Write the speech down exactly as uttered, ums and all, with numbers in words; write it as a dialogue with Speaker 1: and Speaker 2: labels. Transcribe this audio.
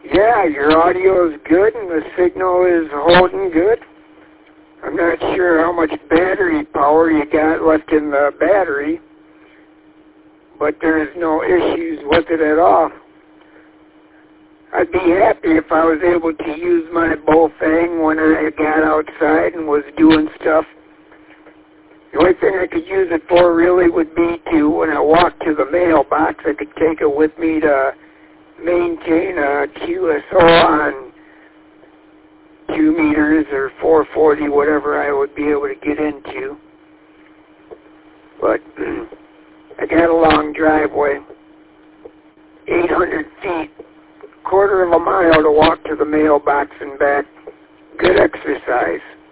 Speaker 1: Yeah, your audio is good and the signal is holding good. I'm not sure how much battery power you got left in the battery, but there's no issues with it at all. I'd be happy if I was able to use my Baofeng when I got outside and was doing stuff. The only thing I could use it for really would be to, when I walk to the mailbox, I could take it with me to maintain a Q S O on two meters or four forty, whatever I would be able to get into. But I got a long driveway, eight hundred feet, quarter of a mile to walk to the mailbox and back. Good exercise.